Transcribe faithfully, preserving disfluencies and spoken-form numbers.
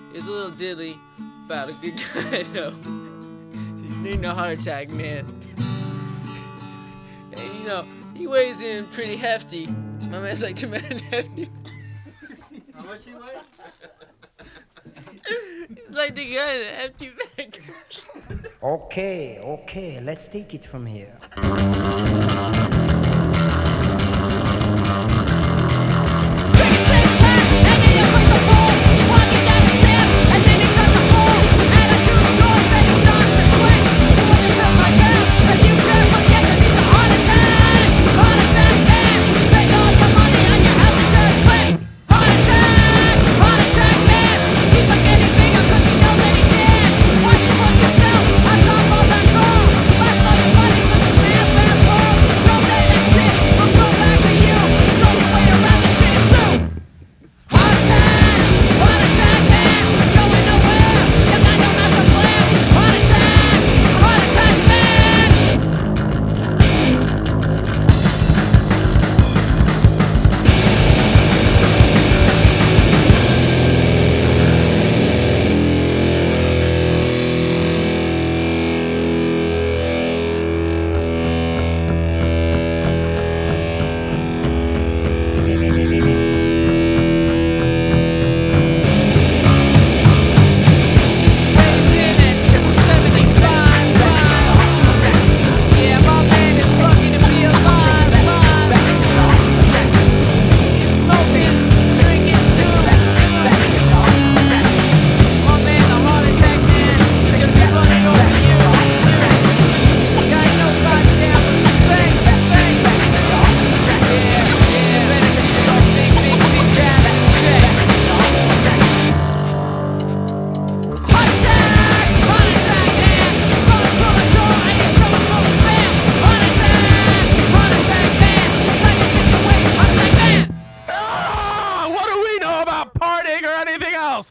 It's a little diddly about a good guy, though. He's needing a heart attack, man. And you know, he weighs in pretty hefty. My man's like two men hefty. How much he weigh? He's like the guy in the hefty bag. Okay, okay, let's take it from here.